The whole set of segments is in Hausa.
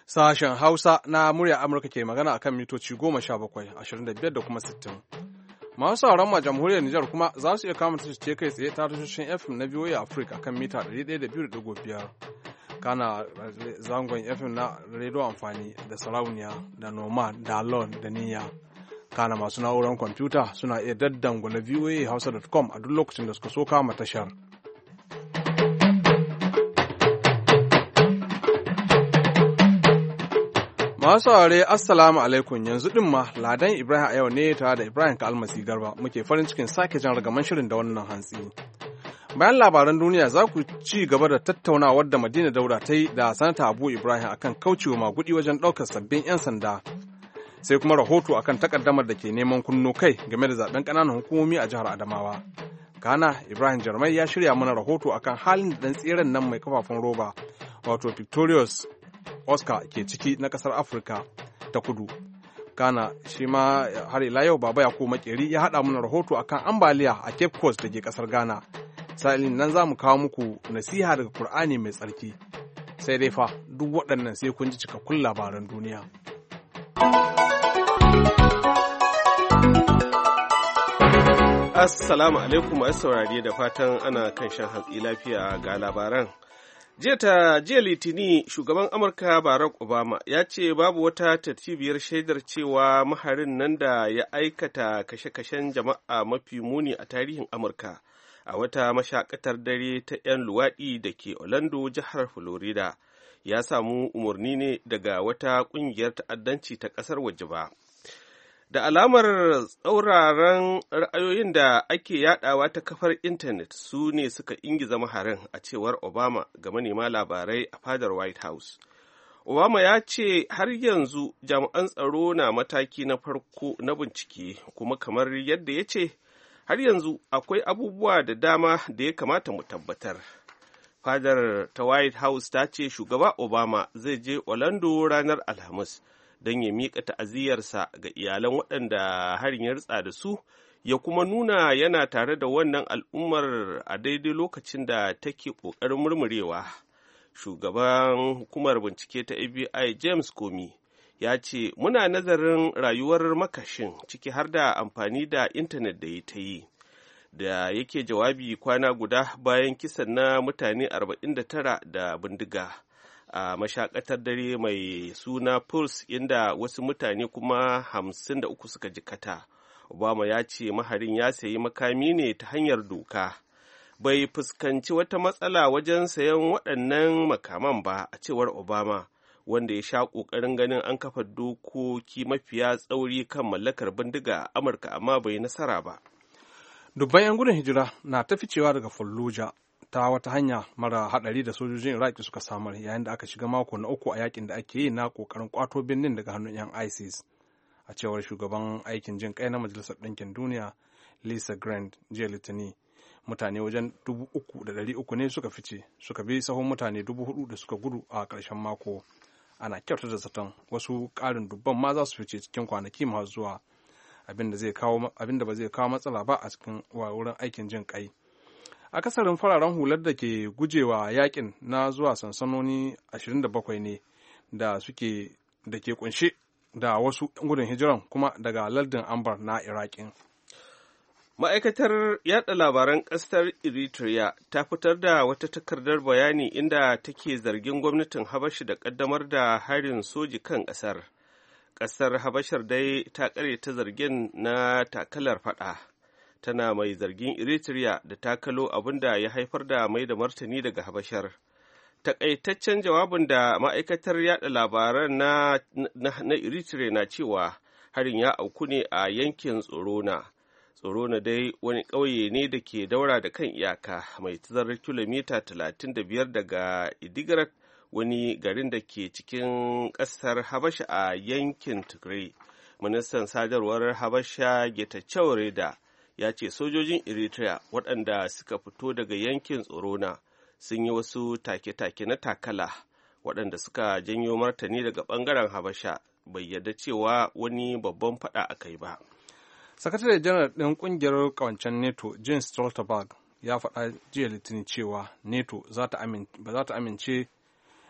Sashen Hausa na murya Amurka ke magana akan mitoci 17, 25 da kuma 60. Masu sauran ma jamhuriyar Nijar kuma za su iya kama ce kai tsaye ta tashoshin FM na VOA Africa akan mita 102.5. Kana zangon FM na rediyo amfani da sarauniya da noma da lon da niyya. Kana masu na'urar kwamfuta suna iya daddangula voahausa.com a duk lokacin da suka so kama tashar. Masu saurare Assalamu alaikum yanzu din ma Ladan Ibrahim a yau ne tare da Ibrahim Kalmasi Garba muke farin cikin sake jan ragaman shirin da wannan hantsi. Bayan labaran duniya za ku ci gaba da tattaunawar da Madina Dauda ta yi da Sanata Abu Ibrahim akan kaucewa magudi wajen ɗaukar sabbin 'yan sanda. Sai kuma rahoto akan takaddamar da ke neman kunno kai game da zaben ƙananan hukumomi a jihar Adamawa. Kana Ibrahim Jarmai ya shirya mana rahoto akan halin da ɗan tseren nan mai kafafun roba wato Victorious Oscar ke ciki na kasar Afirka ta kudu. Kana shi ma har ila yau Baba Yakubu Makeri ya haɗa mana rahoto akan ambaliya a Cape Coast da ke kasar Ghana. Sa'ilin nan za mu kawo muku nasiha daga Kur'ani mai tsarki. Sai dai fa duk waɗannan sai kun ji cikakkun labaran duniya. Assalamu alaikum masu saurari da fatan ana kan shan hantsi lafiya ga labaran. Jiya Litini, shugaban Amurka Barack Obama ya ce babu wata tartibiyar shaidar cewa maharin nan da ya aikata kashe-kashen jama'a mafi muni a tarihin Amurka a wata mashakatar dare ta 'yan luwaɗi da ke Orlando, jihar Florida, ya samu umarni ne daga wata ƙungiyar ta'addanci ta ƙasar waje ba. Da alamar tsauraran ra'ayoyin da ake yadawa ta kafar intanet su ne suka ingiza maharin, a cewar Obama ga manema labarai a fadar White House. Obama ya ce har yanzu jami'an tsaro na mataki na farko na bincike, kuma kamar yadda ya ce har yanzu akwai abubuwa da dama da ya kamata mu tabbatar. Fadar ta White House ta ce shugaba Obama zai je Orlando ranar Alhamis don ya miƙa ta'aziyyarsa ga iyalan waɗanda harin ya ritsa da su, ya kuma nuna yana tare da wannan al'ummar a daidai lokacin da take ƙoƙarin murmurewa. Shugaban hukumar bincike ta FBI James Comey ya ce muna nazarin rayuwar makashin, ciki har da amfani da intanet da ya ta yi. Da yake jawabi kwana guda bayan kisan na mutane 49 da bindiga a mashakatar dare mai suna Pulse, inda wasu mutane kuma 53 suka jikata. Obama ya ce maharin ya sayi makami ne ta hanyar doka. Bai fuskanci wata matsala wajen sayan waɗannan makaman ba, a cewar Obama, wanda ya sha ƙoƙarin ganin an kafa dokoki mafiya tsauri kan mallakar bindiga a Amurka, amma bai nasara ba. Dubban 'yan gudun hijira na ta ficewa daga Fallujah ta wata hanya mara hadari da sojojin Iraki suka samar yayin da aka shiga mako na uku a yakin da ake yi na kokarin kwato birnin daga hannun 'yan ISIS, a cewar shugaban aikin jin kai na Majalisar Ɗinkin Duniya Lisa Grant jiya Litinin. Mutane wajen 3,300 ne suka fice, suka bi sahun mutane 4,000 da suka gudu a ƙarshen mako. Ana kyautar da zaton wasu ƙarin dubban ma za su fice cikin kwanaki masu zuwa, abin da ba zai kawo matsala ba a cikin wurin aikin jin kai. Akasarin fararen hular da ke gujewa yakin na zuwa sansanoni 27 ne da ke kunshe da wasu gudun hijiran kuma daga lardin Ambar na Iraƙin. Ma'aikatar yada labaran ƙasar Eritrea ta fitar da wata takardar bayani inda take zargin gwamnatin Habashi da ƙaddamar da harin soji kan ƙasar. Ƙasar Habashar dai ta ƙaryata zargin na takalar faɗa. Tana mai zargin Eritrea da takalo abin da ya haifar da mai da martani daga Habashar. Takaitaccen jawabin da ma'aikatar yada labaran na Eritrea na cewa harin ya auku ne a yankin Tsorona. Tsorona dai wani ƙauye ne da ke daura da kan iyaka mai tazarar kilomita 35 daga Idigrat, wani garin da ke cikin ƙasar Habasha a yankin Tigray. Ministan sadarwar Habasha Getachew Reda ya ce sojojin Eritrea waɗanda suka fito daga yankin Tsorona sun yi wasu take-take na takala waɗanda suka janyo martani daga ɓangaren Habasha, bai yarda cewa wani babban faɗa a kai ba. Sakatare janar ɗin ƙungiyar ƙawancen NATO Jens Stoltenberg ya faɗa jiya Litinin cewa NATO ba za ta amince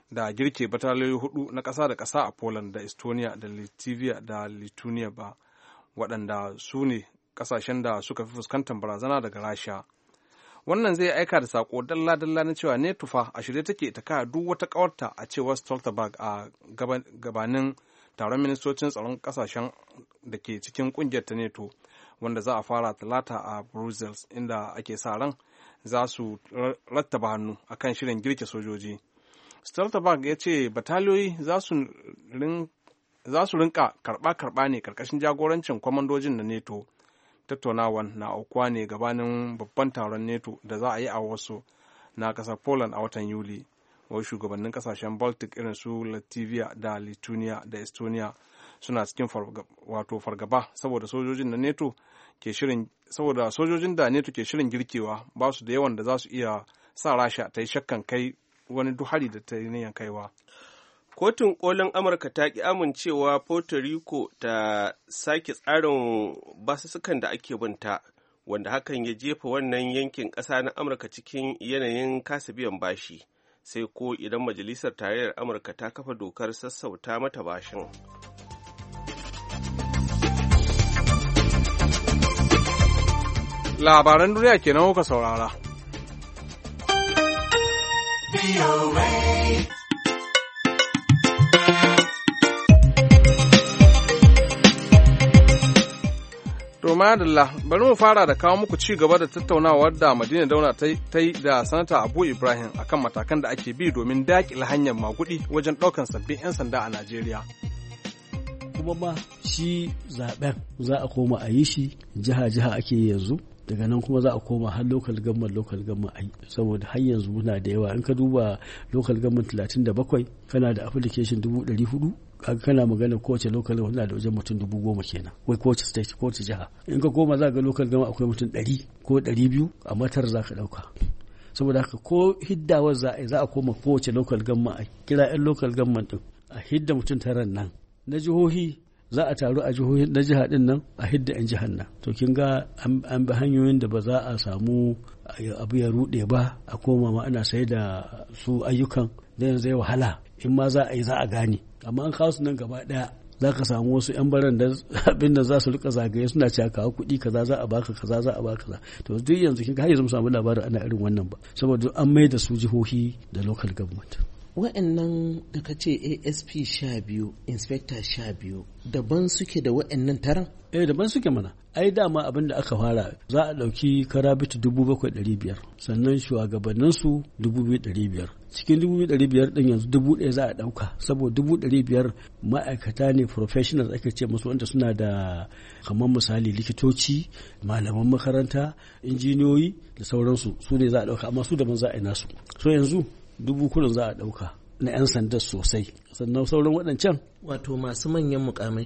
da girke bataliyoyi 4 na ƙasa da ƙasa a Poland da Estonia da Latvia da Lithuania ba, waɗanda su ne ƙasashen da suka fi fuskantar barazana daga Rasha. Wannan zai aika da sako dalla-dalla na cewa NATO fa a shirye take ta kaya duk wata ƙawarta, a cewar Stoltenberg a gabanin taron ministocin tsaron ƙasashen da ke cikin ƙungiyar ta NATO, wanda za a fara talata a Brussels, inda ake sa ran za su rattaba hannu akan shirin girke sojoji. Stoltenberg ya ce bataliyoyi za su rinka karɓa-karɓa ne ƙarƙashin jagorancin kwamandojin na NATO. Tattaunawan na aukuwa ne gabanin babban taron NATO da za a yi a wasu na ƙasar Poland a watan Yuli. Wai shugabannin ƙasashen Baltic irin su Latvia da Lithuania da Estonia suna cikin fargaba saboda sojojin da NATO ke shirin girkewa ba su da yawan da za su iya sa Rasha ta yi shakkan kai wani duhari da ta yi niyan kaiwa. Kotun kolin Amurka ta ki amincewa Puerto Rico ta sake tsarin basussukan da ake binta, wanda hakan ya jefa wannan yankin ƙasa na Amurka cikin yanayin kasa biyan bashi, sai ko idan Majalisar Tarayyar Amurka ta kafa dokar sassauta mata bashin. Labaran duniya kenan kuka saurara. To madalla, bari mu fara da kawo muku ci gaba da tattaunawar da Madina Dauna ta yi da Sanata Abu Ibrahim akan matakan da ake bi domin daƙile hanyar magudi wajen ɗaukan sabbin 'yan sanda a Najeriya. Kuma ma shi zaben za a koma a yi shi jiha-jiha ake yi yanzu, daga nan kuma za a koma har local government a yi, saboda har yanzu muna da yawa. In ka duba local government 37 kana da application 400, kaga kana magana kowace local government da wajen mutum 10,000 kenan, wai kowace state, kowace jiha. In ka koma za ga local government akwai mutum 100 ko 200, a matar za ka ɗauka. Saboda haka ko hiddawar za a koma kowace local government a kira 'yan local government din a hidda mutum taran nan. Na jihohi za a taru a jihohi na jiha din nan a hidda 'yan jihar nan. To kin ga an bi hanyoyin da ba za a samu abu ya rude ba, a koma ma ana sai da su ayyukan da yanzu zai wahala. In ma za a yi za a gane, amma an kawo su nan gaba daya za ka samu wasu 'yan baran da abin da za su rika zagaye suna cewa kawo kuɗi kaza za a baka kaza za a baka kaza. To duk yanzu kin ga har yanzu mu samu labarin ana irin wannan ba, saboda an mai da su jihohi da local government. Wa'annan da ka ce ASP 12, Inspector 12 daban suke da wa'annan taron? Daban suke mana. Ai dama abin da aka fara za a ɗauki karabitu 7,500, sannan shugabanninsu 2,500. Cikin 2,500 ɗin yanzu 1,000 za a ɗauka, saboda 2,500 ma'aikata ne professionals ake ce musu, wanda suna da kamar misali likitoci, malaman makaranta, injiniyoyi da sauransu, su ne za a ɗauka, amma su daban za a yi nasu. So yanzu 2,000 za a ɗauka na 'yan sanda sosai, sannan sauran waɗancan wato masu manyan mukamai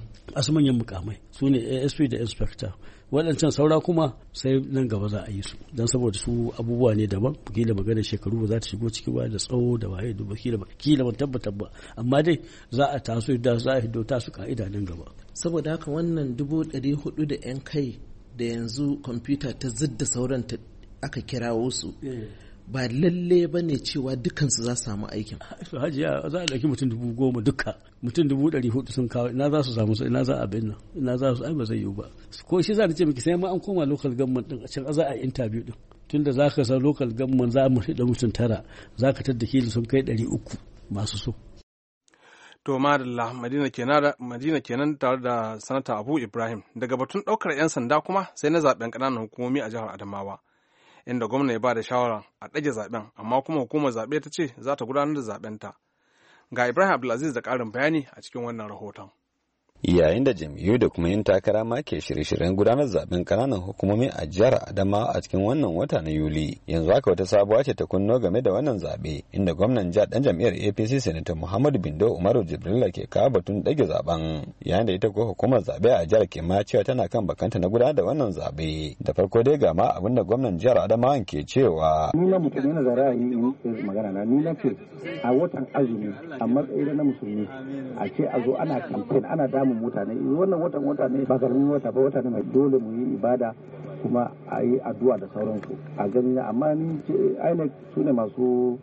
su ne ASP da inspector. Waɗancan saura kuma sai nan gaba za a yi su, don saboda su abubuwa ne daban, kila magana shekaru ba za ta shigo ciki ba, da tsawo da waye da kila ban tabbatar ba, amma dai za a taso da za a hiddo ta su ka'ida nan gaba. Saboda haka wannan 400 da 'yan kai da yanzu kwamfuta ta zidda sauran ta aka kirawo su, ba lalle ba ne cewa dukansu za su samu aikin. Hajiya za a ɗauki mutum 10,000 duka, mutum 400 sun kawo, ina za su samu, ina za a bin nan, ina za su, ai ba zai yiwu ba. Ko shi za ta ce miki sai ma an koma local government din, a can za a yi interview din. Tunda za ka san local government za mu da mutum 9, za ka tadda kila sun kai 300 masu so. To madalla, Madina kenan tare da Sanata Abu Ibrahim. Daga batun ɗaukar 'yan sanda kuma sai na zaɓen ƙananan hukumomi a jihar Adamawa, inda gwamna ya ba da shawara a ɗage zaɓen, amma kuma hukumar zaɓe ta ce za ta gudanar da zaɓenta. Ga Ibrahim Abdulaziz da ƙarin bayani a cikin wannan rahoton. Yayin da jam'iyyu da kuma yin takara ma ke shirye-shiryen gudanar zaben kananan hukumomi a jihar Adamawa a cikin wannan wata na Yuli, yanzu haka wata sabuwa ce ta kunno game da wannan zabe, inda gwamnan jihar dan jam'iyyar APC Senator Muhammadu Bindo Umaru Jibrilla ke kawo batun dage zaben, yayin da ita ko hukumar zabe a jihar ke ma cewa tana kan bakanta na gudanar da wannan zabe. Da farko dai ga ma abinda gwamnan jihar Adamawa ke cewa ni na mutum yana da ra'ayi magana na ni na ce a watan azumi a matsayin na musulmi a ce a zo ana campaign ana damun mutane, wannan wata ne ba karamin wata ba, wata ne mai dole mu yi ibada kuma a yi addu'a da sauransu a gani. Amma ni ce INEC su ne masu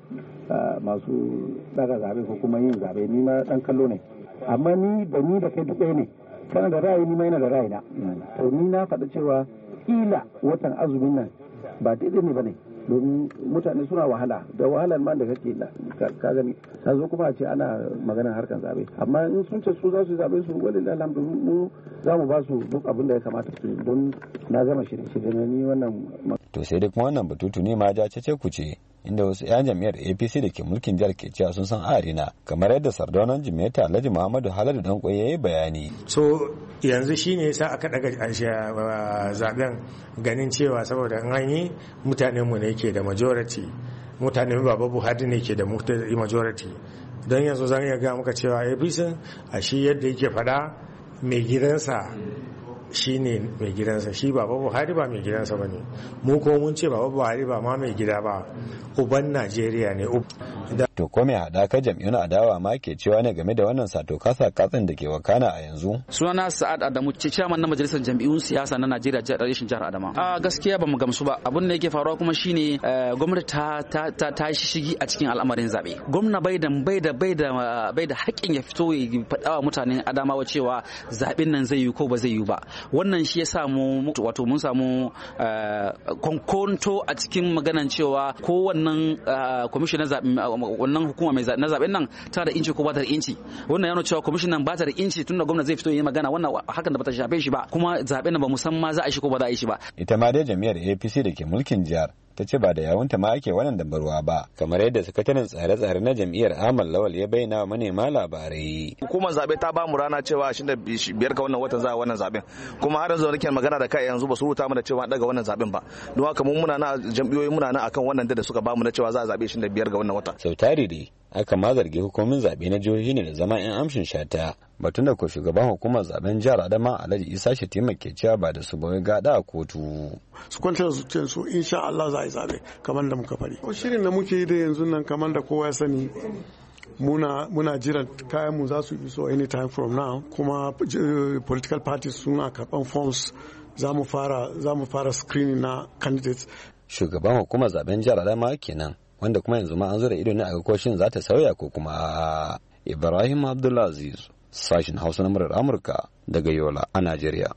masu daga zabe ko kuma yin zabe, ni ma dan kallo ne, amma ni da kai duk ɗaya ne, kana da ra'ayi ni ma yana da ra'ayi na. To ni na faɗa cewa kila watan azumin nan ba daidai ne ba ne, domin mutane suna wahala da wahalar ma da kake ka gani ta zo kuma a ce ana maganar harkar zabe, amma in sun ce su za su zabe su wani alhamdu mu za mu ba su duk abin da ya kamata su, don na gama shirye-shirye na ni wannan. To sai dai kuma wannan batutu ne ma ja cece kuce, inda wasu 'yan jam'iyyar APC da ke mulkin jihar ke cewa sun san arena, kamar yadda sardaunan jimeta Alhaji Muhammadu Haladu Danko ya yi bayani. So yanzu shine yasa aka daga zaben, ganin cewa saboda an yi mutanen mu ne ke da majority, mutanen Baba Buhari ne ke da majority, don yanzu zan iya ga muka cewa APC a shi yadda yake faɗa mai gidansa shi ne mai gidansa, shi Baba Buhari ba mai gidansa ba ne, mu ko mun ce Baba Buhari ba ma mai gida ba, uban Najeriya ne. To ko mai haɗaka jam'iyyun adawa ma ke cewa ne game da wannan sato kasa katsin da ke wakana a yanzu? Sunana Sa'ad Adamu, chairman na majalisar jam'iyyun siyasa na Najeriya rashin jihar Adama. A gaskiya ba mu gamsu ba, abin da yake faruwa kuma shine gwamnati ta shigi a cikin al'amarin zabe. Gwamna bai da haƙƙin ya fito ya faɗa wa mutanen Adamawa cewa zaben nan zai yi ko ba zai yi ba. Wannan shi ya samu mun samu konkonto a cikin maganan cewa ko wannan kwamishinan wannan hukuma mai na zaben nan ta da inci ko ba ta da inci. Wannan yana cewa kwamishinan ba ta da inci tunda gwamnati zai fito yi magana, wannan hakan da bata shafe shi ba, kuma zaben nan ba musamman za a shi ko ba za a yi shi ba. Ita ma dai jami'ar APC da ke mulkin jihar ta ce ba da yawunta ma ake wannan dambarwa ba, kamar yadda sakataren tsare-tsare na jam'iyyar Ahmad Lawal ya bayyana wa manema labarai. Hukumar zabe ta ba mu rana cewa 25 ga wannan watan za a wannan zaben, kuma har yanzu nake magana da kai yanzu ba su rubuta mana cewa daga wannan zaben ba, don haka mun muna na jam'iyyoyi muna na akan wannan da suka ba mu na cewa za a zabe 25 ga wannan wata. Sautari dai aka ma zargi hukumomin zabe na jihohi ne da zama 'yan amshin shata, batun da ko shugaban hukumar zaben jihar Adama Alhaji Isa Shatima ke cewa ba da su bai gada a kotu. Su kwantar su su insha Allah za a yi zabe kamar da muka fari. Shirin da muke yi da yanzu nan kamar da kowa ya sani, muna jiran kayan mu za su iso anytime from now, kuma political parties suna karban forms, za mu fara screening na candidates. Shugaban hukumar zaben jihar Adama kenan, wanda kuma yanzu ma an zura ido ne a ga koshin za ta sauya ko kuma. Ibrahim Abdulaziz, sashin Hausa na murar Amurka daga Yola a Najeriya.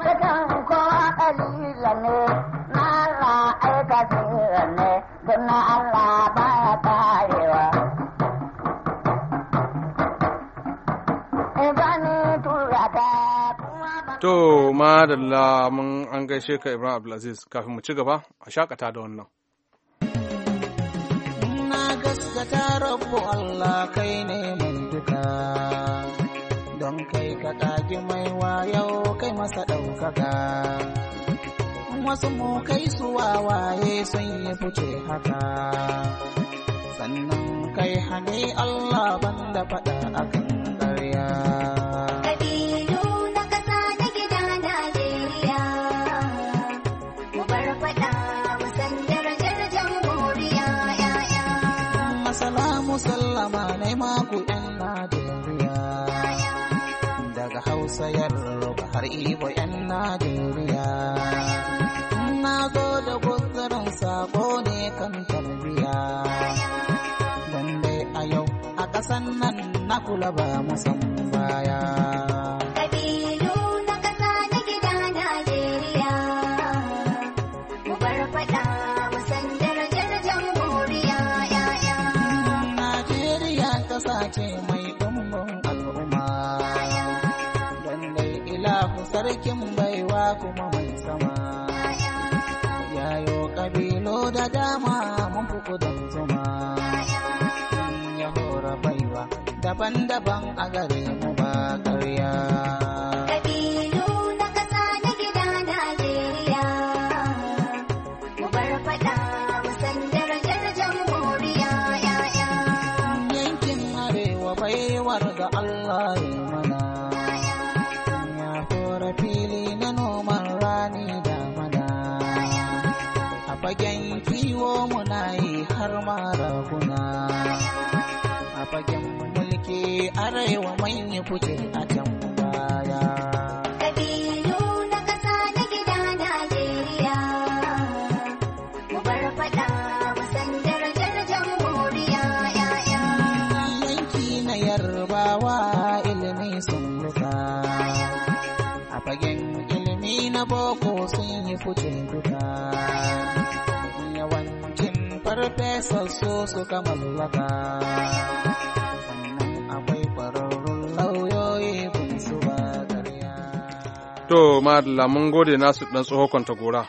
To madalla mun an gaishe ka Ibrahim Abdulaziz, kafin mu ci gaba a shakata da wannan. Gaskata rabu Allah kai ne mai duka, don kai ka ƙagi mai wayo kai masa ɗaukaka. Wasu mu kai su wawaye sun yi fice haka, sannan kai hane Allah banda faɗa akan ƙarya. Musallama ne maku ‘yan Najeriya, daga Hausa Yarba har Igbo ‘yan Najeriya. Na zo da guzurin sako ne kan tarbiya, don dai a yau a ƙasan nan na kula ba musan baya. Ce mai ɗumbin al'umma, don dai ilahu sarkin baiwa kuma mai sama, yayo ƙabilo da dama mun fi kudan zuma, ya hora baiwa daban-daban a gare mu ba ƙarya. Da Allah ya mana, ya fara fili na noman rani da mana, a fagen kiwo muna yi har ma raguna, a fagen mulki arewa mai yi fice a can baya. duka yawancin farfesa so suka mallaka sannan akwai ƙwararrun lauyoyi bin su ba ƙarya. To madalla mun gode nasu dan tsoho kwanta gora.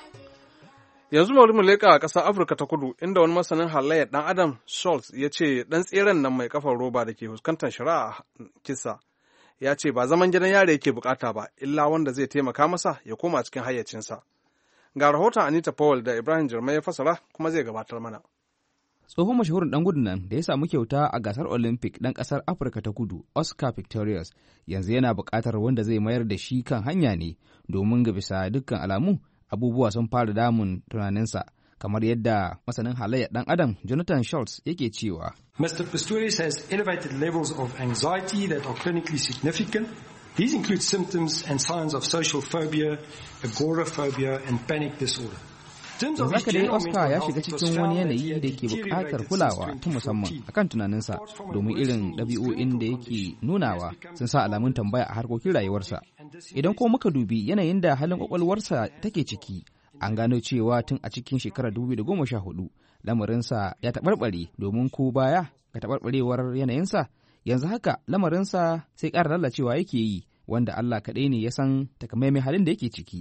Yanzu bari mu leƙa a ƙasar Afirka ta Kudu inda wani masanin halayyar ɗan Adam Schultz ya ce ɗan tseren nan mai kafar roba da ke fuskantar shari'a kisa ya ce ba zaman gidan yare yake bukata ba illa wanda zai taimaka masa ya koma cikin hayyacinsa. Ga rahoton Anita Powell da Ibrahim Jirmai ya fasara kuma zai gabatar mana. Tsohon mashahurin ɗan gudun nan da ya samu kyauta a gasar Olympic ɗan ƙasar Afirka ta Kudu, Oscar Pistorius, yanzu yana buƙatar wanda zai mayar da shi kan hanya ne domin ga bisa dukkan alamu abubuwa sun fara damun tunaninsa, kamar yadda masanin halayyar ɗan adam Jonathan Schultz yake cewa. Mr. Pistorius has elevated levels of anxiety that are clinically significant. These include symptoms and signs of social phobia, agoraphobia, and panic disorder. Yanzu haka dai Oscar ya shiga cikin wani yanayi da ke buƙatar kulawa ta musamman akan tunaninsa domin irin ɗabi'o'in da yake nunawa sun sa alamun tambaya a harkokin rayuwarsa. Idan ko muka dubi yanayin da halin ƙwaƙwalwarsa take ciki, an gano cewa tun a cikin shekarar 2014 lamarinsa ya taɓarɓare domin ko baya ga taɓarɓarewar yanayinsa, yanzu haka lamarinsa sai ƙara lalacewa yake yi, wanda Allah kaɗai ne ya san takamaiman halin da yake ciki.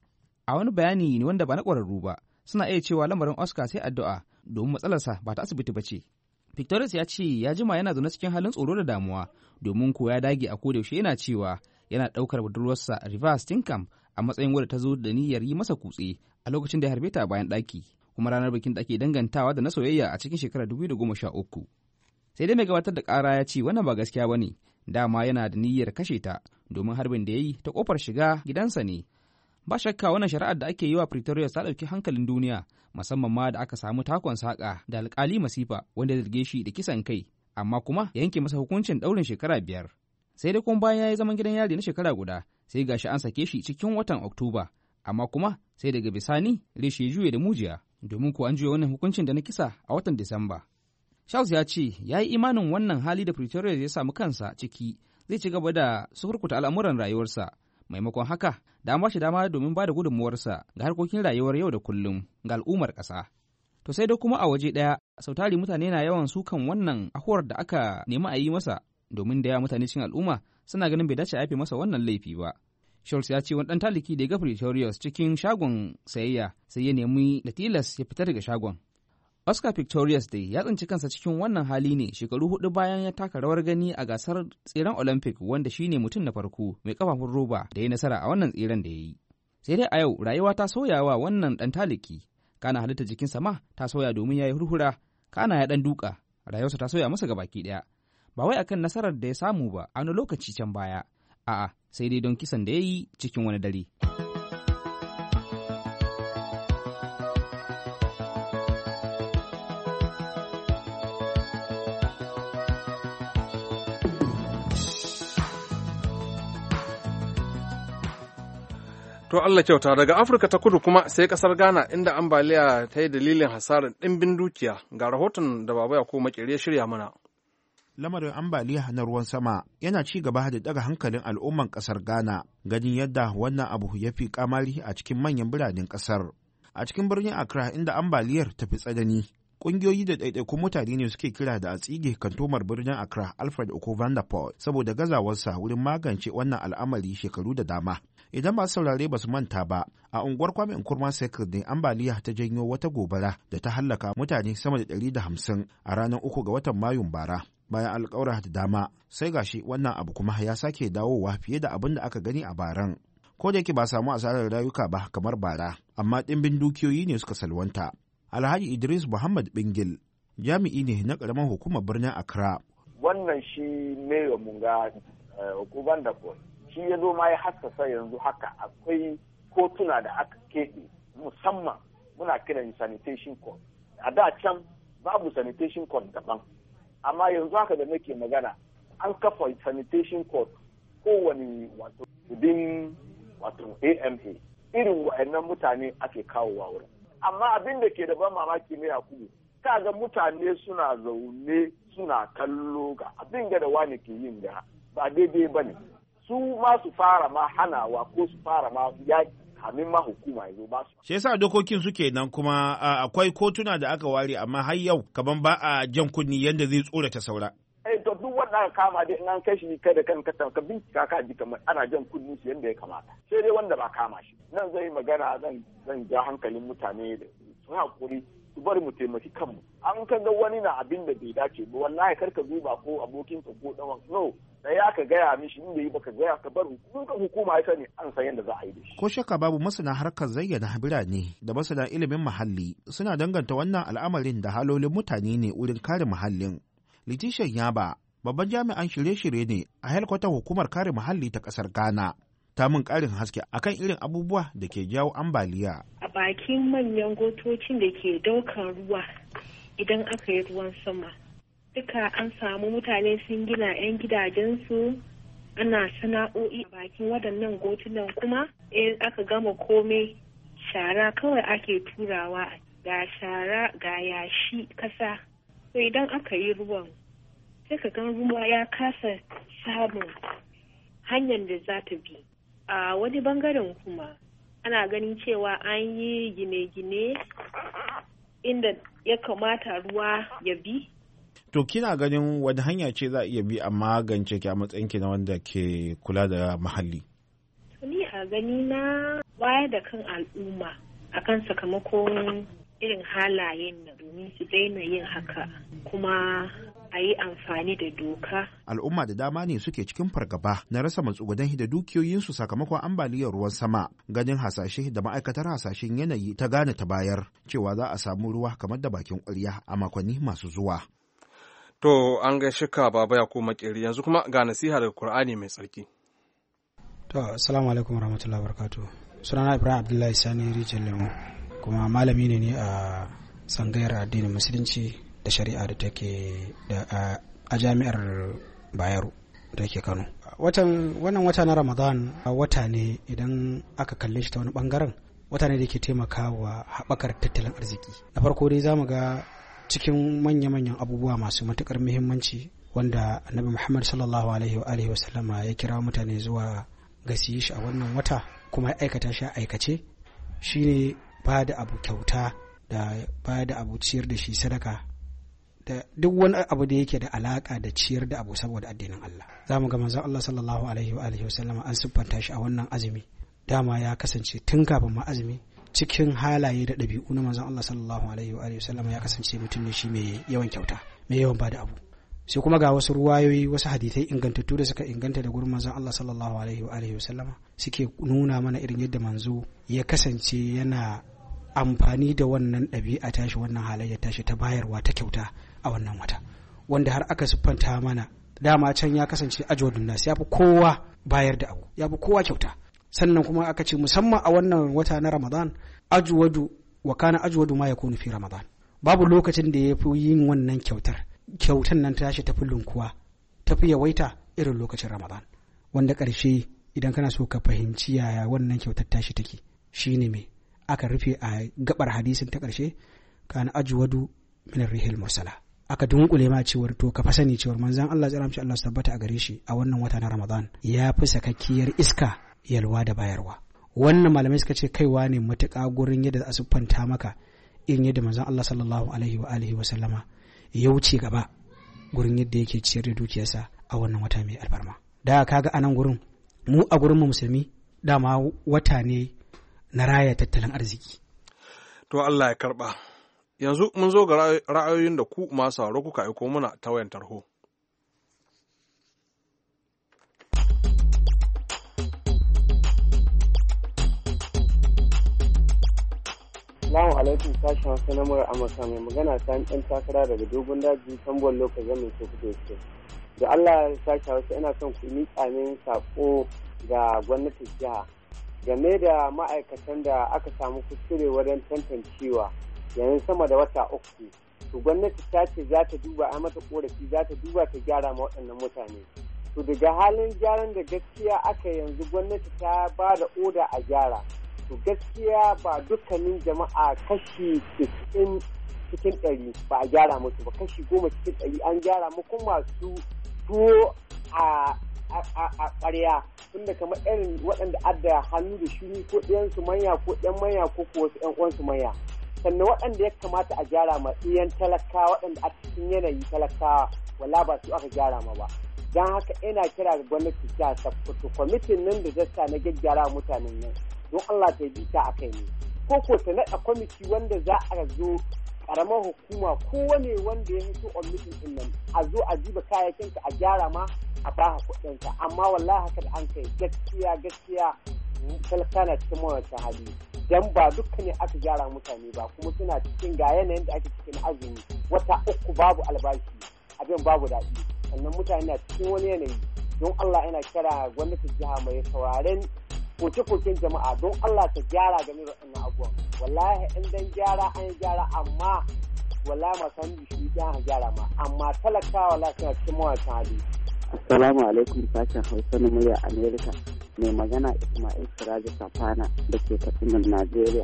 A wani bayani wanda ba na ƙwararru ba, suna iya cewa lamarin Oscar sai addu'a domin matsalarsa ba ta asibiti ba ce. Pistorius ya ce ya jima yana zaune cikin halin tsoro da damuwa domin ko ya dage a kodayaushe yana cewa yana ɗaukar budurwarsa Reverse Steenkamp a matsayin wadda ta zo da niyyar yi masa kutse a lokacin da ya harbe ta bayan ɗaki, kuma ranar bikin da ake dangantawa da na soyayya a cikin shekarar 2013. Sai dai mai gabatar da ƙara ya ce wannan ba gaskiya ba ne, dama yana da niyyar kashe ta domin harbin da ya yi ta ƙofar shiga gidansa ne. Ba shakka wannan shari'ar da ake yi wa Pistorius ta ɗauki hankalin duniya, musamman ma da aka samu takon saƙa da alƙali Masifa wanda ya zarge shi da kisan kai, amma kuma ya yanke masa hukuncin ɗaurin shekara 5. Sai dai kuma bayan ya yi zaman gidan yari na shekara guda, sai gashi an sake shi cikin watan Oktoba, amma kuma sai daga bisani reshe ya juye da mujiya, domin ko an juya wannan hukuncin da na kisa a watan Disamba. Charles ya ce ya yi imanin wannan hali da Pistorius ya samu kansa ciki zai ci gaba da sukurkuta al'amuran rayuwarsa. Maimakon haka, da ba shi dama domin ba da gudunmuwarsa ga harkokin rayuwar yau da kullum ga al'ummar ƙasa. To sai dai kuma a waje ɗaya, sautari mutane na yawan sukan wannan ahuwar da aka nemi a yi masa, domin da yawa mutane cikin al'umma suna ganin bai dace a yafe masa wannan laifi ba. Schultz ya ce wani ɗan taliki da ya ga Pistorius cikin shagon sayayya sai ya nemi da tilas ya fita daga shagon. Oscar Pistorius dai ya tsinci kansa cikin wannan hali ne shekaru 4 bayan ya taka rawar gani a gasar tseren Olympic, wanda shine mutum na farko mai kafafun roba da ya nasara a wannan tseren da ya yi. Sai dai a yau rayuwa ta sauya wa wannan ɗan taliki, kana halitta jikinsa ma ta sauya domin ya yi hurhura, kana ya ɗan duka, rayuwarsa ta sauya masa gabaki ɗaya. Ba wai akan nasarar da ya samu ba a wani lokaci can baya, a'a sai dai don kisan da ya yi cikin wani dare. To Allah kyauta, daga Afirka ta Kudu kuma sai kasar Ghana inda ambaliya ta yi dalilin hasarar ɗimbin dukiya, ga rahoton da Baba Yakubu Makere ya shirya mana. Lamarin ambaliya na ruwan sama yana ci gaba da daga hankalin al'umman kasar Ghana, ganin yadda wannan abu ya fi kamari a cikin manyan biranen kasar. A cikin birnin Accra inda ambaliyar ta fi tsanani, ƙungiyoyi da ɗaiɗaikun mutane ne suke kira da a tsige kantomar birnin Accra Alfred Oko van der Poel saboda gazawarsa wurin magance wannan al'amari shekaru da dama. Idan masu saurare ba su manta ba, a unguwar Kwame Nkrumah Circle ne ambaliya ta janyo wata gobara da ta hallaka mutane sama da 150 a ranar 3 ga watan Mayun bara. Bayan alƙawura da dama, sai gashi wannan abu kuma ya sake dawowa fiye da abin da aka gani a baran. Ko da yake ba samu asarar rayuka ba kamar bara, amma ɗimbin dukiyoyi ne suka salwanta. Alhaji Idris Muhammad Bingil, jami'i ne na ƙaramin hukumar birnin Accra. Wannan shi Mayor Munga Oko van der Poel, shi ya zo ma ya hassasa yanzu haka akwai kotuna da aka keɓe musamman muna kiran sanitation court. A da can babu sanitation court daban, amma yanzu haka da nake magana an kafa sanitation court kowane wato within wato AMA, irin wa'annan mutane ake kawowa wurin. Amma abin da ke da ban mamaki ne a kudu, kaga mutane suna zaune suna kallo ga abin da wani ke yin da ba daidai ba ne. Su ma su fara ma hanawa ko su fara ma yaki kamin ma hukuma ya zo ba su. Shi yasa dokokin suke nan kuma akwai kotuna da aka ware amma har yau kaman ba a jan kunni yanda zai tsorata saura. To duk wanda aka kama dai in an kai shi kai da kanka ka bincika ka ji kamar ana jan kunni shi yanda ya kamata. Sai dai wanda ba kama shi. Nan zai magana zan ja hankalin mutane da su hakuri su bari mu taimaki kanmu. An ka ga wani na abin da bai dace ba wallahi kar ka duba ko abokinka ko dan no da ya ka gaya mishi inda yi baka gaya ka bar hukuma ya sani an san yadda za a yi da shi. Ko shakka babu masana harkar zayyana birane da masana ilimin muhalli suna danganta wannan al'amarin da halolin mutane ne wurin kare muhallin. Litishan Yaba babban jami'an shirye-shirye ne a helkwatar hukumar kare muhalli ta kasar Ghana. Ta min karin haske akan irin abubuwa da ke jawo ambaliya. A bakin manyan gotocin da ke daukan ruwa idan aka yi ruwan sama. Duka an samu mutane sun gina 'yan gidajensu ana sana'o'i a bakin waɗannan gotunan kuma in aka gama komai shara kawai ake turawa ga shara ga yashi kasa. To idan aka yi ruwan sai ka gan ruwa ya kasa samun hanyar da za ta bi. A wani bangaren kuma ana ganin cewa an yi gine-gine inda ya kamata ruwa ya bi. To kina ganin wani hanya ce za a iya bi a magance ki a matsayin ki na wanda ke kula da muhalli? Ni a gani na wayar da kan al'umma akan sakamakon irin halayen nan domin su daina yin haka kuma a yi amfani da doka. Al'umma da dama ne suke cikin fargaba na rasa matsugudan da dukiyoyinsu sakamakon ambaliyar ruwan sama ganin hasashe da ma'aikatar hasashen yanayi ta Ghana ta bayar cewa za a samu ruwa kamar da bakin ƙwarya a makonni masu zuwa. To an gaishe ka baba ya ko makeri yanzu kuma ga nasiha daga Qur'ani mai tsarki. To assalamu alaikum warahmatullahi wabarakatuh. Sunana Ibrahim Abdullahi Sani Rijal Lemo kuma malami ne a tsangayar addinin musulunci da shari'a da take da a jami'ar Bayero da ke Kano. Wannan wata na Ramadan wata ne idan aka kalle shi ta wani bangaren wata ne da ke taimakawa haɓakar tattalin arziki. Na farko dai zamu ga cikin manya-manyan abubuwa masu matukar muhimmanci wanda Annabi Muhammad sallallahu alaihi wasallama ya kira mutane zuwa ga su yi shi a wannan wata kuma ya aikata shi a aikace shine ba da abu kyauta da ba da abu ciyar da shi sadaka da duk wani abu da yake da alaka da ciyar da abu saboda addinin Allah. Za mu ga manzon Allah sallallahu alaihi wasallama an siffanta shi a wannan azumi dama ya kasance tun kafin ma azumi cikin halaye da ɗabi'u na manzon Allah sallallahu alaihi wa sallam ya kasance mutum ne shi mai yawan kyauta mai yawan bada abu. Sai kuma ga wasu ruwayoyi wasu hadithai ingantattu da suka inganta da gurin manzon Allah sallallahu alaihi wa sallam suke nuna mana irin yadda manzo ya kasance yana amfani da wannan ɗabi'a tashi wannan halayya tashi ta bayarwa ta kyauta a wannan wata wanda har aka siffanta mana dama can ya kasance ajwadun nas ya fi kowa bayar da abu ya fi kowa kyauta. Sannan kuma aka ce musamman a wannan wata na Ramadan ajwadu wa kana ajwadu ma yakunu fi Ramadan babu lokacin da ya fi yin wannan kyautan nan tashi tafi lunkuwa tafi yawaita irin lokacin Ramadan wanda ƙarshe idan kana so ka fahimci yaya wannan kyautar tashi take shine me aka rufe a gabar hadisin ta ƙarshe kana ajwadu min ar-rihil mursala aka dunkule ma cewar to ka fasani cewar manzon Allah tsara mishi Allah tabbata a gare shi a wannan wata na Ramadan ya fi sakakkiyar iska yalwa da bayarwa. Wannan malamai suka ce kaiwa ne matuƙa gurin yadda a siffanta maka irin yadda manzon Allah sallallahu alaihi wa sallama ya wuce gaba gurin yadda yake ciyar da dukiyarsa a wannan wata mai alfarma. Da kaga anan gurin mu a gurin mu musulmi dama wata ne na raya tattalin arziki. To Allah ya karba. Yanzu mun zo ga ra'ayoyin da ku masu sauraro kuka aiko muna ta wayan tarho. Assalamu alaikum sashen Hausa na murar Amurka mai magana ta ɗan takara daga dogon daji tambon lokacin mai Sokoto State. Da Allah ya sashen Hausa ina son ku miƙa min sako ga gwamnatin jiha game da ma'aikatan da aka samu kuskure wajen tantancewa yayin sama da wata uku. To gwamnati ta ce za ta duba a mata korafi za ta duba ta gyara ma waɗannan mutane. To daga halin gyaran da gaskiya aka yanzu gwamnati ta ba da oda a gyara. To gaskiya ba dukkanin jama'a kashi 90 cikin 100 ba a gyara musu ba kashi 10 cikin 100 an gyara mu kuma masu tuwo a a ƙarya tunda kamar irin waɗanda adda hannu da shuni ko ɗiyansu manya ko ɗan manya ko wasu ƴan uwansu manya. Sannan waɗanda ya kamata a gyara ma ɗiyan talakawa waɗanda a cikin yanayi talakawa wala ba su aka gyara ma ba. Don haka ina kira ga gwamnati ta Sokoto kwamitin nan da zata na gyaggyara mutanen nan don Allah ta bi ta akai ne. Ko ta naɗa kwamiti wanda za a zo karamar hukuma kowane wanda ya hito on meeting din nan a zo a jiba kayayyakin ka a gyara ma a ba kuɗin ka amma wallahi haka da an kai gaskiya talaka na cikin mawata hali dan ba dukkan ne aka gyara mutane ba kuma suna cikin ga yanayin da ake cikin azumi wata 3 babu albashi abin babu daɗi sannan mutane na cikin wani yanayi don Allah yana kira gwamnatin jiha mai sauraren koke-koken jama'a don Allah ta gyara game da wannan abubuwan wallahi in dan gyara an gyara amma wallahi masu hannu shi ya gyara ma amma talakawa wallahi suna cikin mawacin hali. Assalamu alaikum sashen Hausa na murya Amerika mai magana Ismail Siraji Safana da ke Katsinan Najeriya.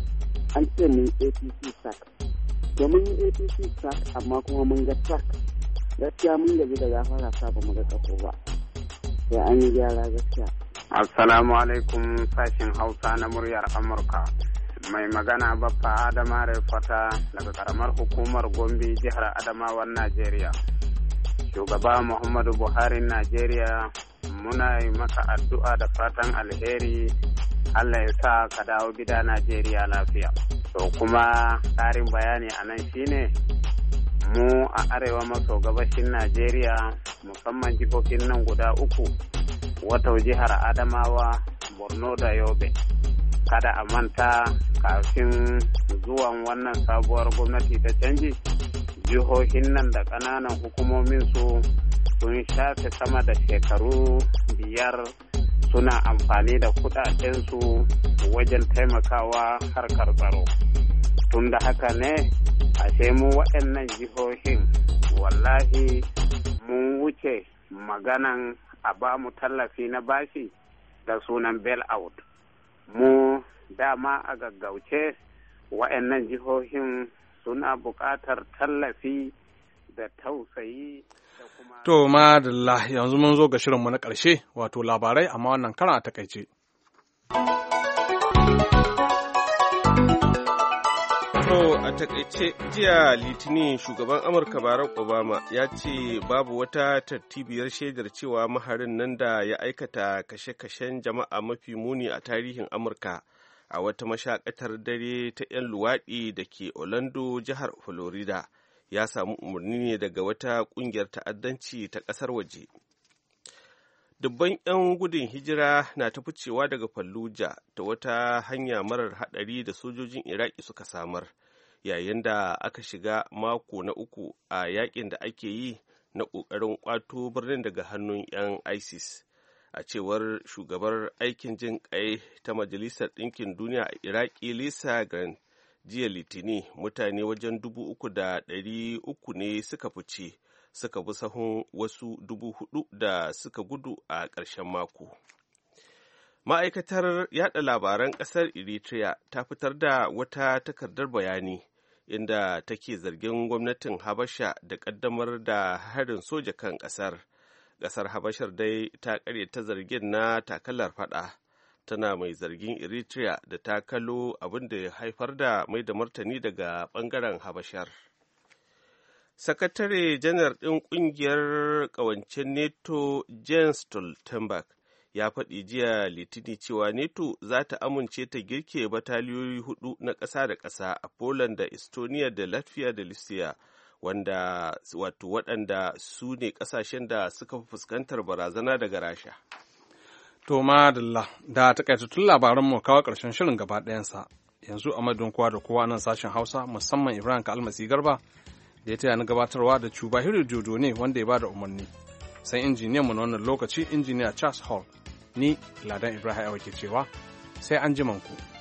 An ce mun APC sack domin yi APC sack amma kuma mun ga sack gaskiya mun gaji da gafara sa ba mu ga kafo ba sai an yi gyara gaskiya. Assalamu alaikum sashin Hausa na muryar Amurka. Mai magana Baffa Adama Refata daga karamar hukumar Gombe jihar Adamawan Najeriya. Shugaba Muhammadu Buhari Najeriya muna yi maka addu'a da fatan alheri Allah ya sa ka dawo gida Najeriya lafiya. To kuma ƙarin bayani a nan shine mu a arewa maso gabashin Najeriya musamman jihohin nan guda 3 wato jihar Adamawa, Borno da Yobe. Kada a manta kafin zuwan wannan sabuwar gwamnati ta canji, jihohin nan da ƙananan hukumomin su sun shafe sama da shekaru 5 suna amfani da kudadensu wajen taimakawa harkar tsaro. Tunda haka ne, ashe mu waɗannan jihohin wallahi mun wuce maganan a ba mu tallafi na bashi da sunan bail out. Mu dama a gaggauce wa'annan jihohin suna buƙatar tallafi da tausayi da kuma... To madalla yanzu mun zo ga shirinmu na ƙarshe wato labarai amma wannan karan a takaice. To a takaice jiya Litinin shugaban Amurka Barack Obama ya ce babu wata tartibiyar shaidar cewa maharin nan da ya aikata kashe-kashen jama'a mafi muni a tarihin Amurka a wata mashakatar dare ta 'yan luwaɗi da ke Orlando jihar Florida ya samu umarni ne daga wata ƙungiyar ta'addanci ta ƙasar waje. Dubban 'yan gudun hijira na ta ficewa daga Fallujah ta wata hanya marar haɗari da sojojin Iraki suka samar, yayin da aka shiga mako na 3 a yakin da ake yi na ƙoƙarin ƙwato birnin daga hannun 'yan ISIS. A cewar shugabar aikin jin ƙai ta Majalisar Ɗinkin Duniya a Iraki Lisa Grant, jiya Litini mutane wajen 3,300 ne suka fice. Suka bi sahun wasu 4,000 da suka gudu a ƙarshen mako. Ma'aikatar yada labaran ƙasar Eritrea ta fitar da wata takardar bayani inda take zargin gwamnatin Habasha da ƙaddamar da harin soja kan ƙasar. Ƙasar Habashar dai ta ƙaryata zargin na takalar fada, tana mai zargin Eritrea da takalo abin da ya haifar da mai da martani daga ɓangaren Habashar. Sakatare janar ɗin ƙungiyar ƙawancen NATO Jens Stoltenberg ya faɗi jiya Litini cewa NATO za ta amince ta girke bataliyoyi 4 na ƙasa da ƙasa a Poland da Estonia da Latvia da Lithuania waɗanda su ne ƙasashen da suka fi fuskantar barazana daga Rasha. To madalla da takaitattun labaran mu kawo ƙarshen shirin gaba ɗayansa yanzu a madadin kowa da kowa nan sashen Hausa musamman Ibrahim Kalmasi Garba da ya taya na gabatarwa da Cubahiru Jodo ne wanda ya ba da umarni. Sai injiniyan mu na wannan lokaci injiniya Charles Hall, ni Ladan Ibrahim ke cewa sai an ji ku.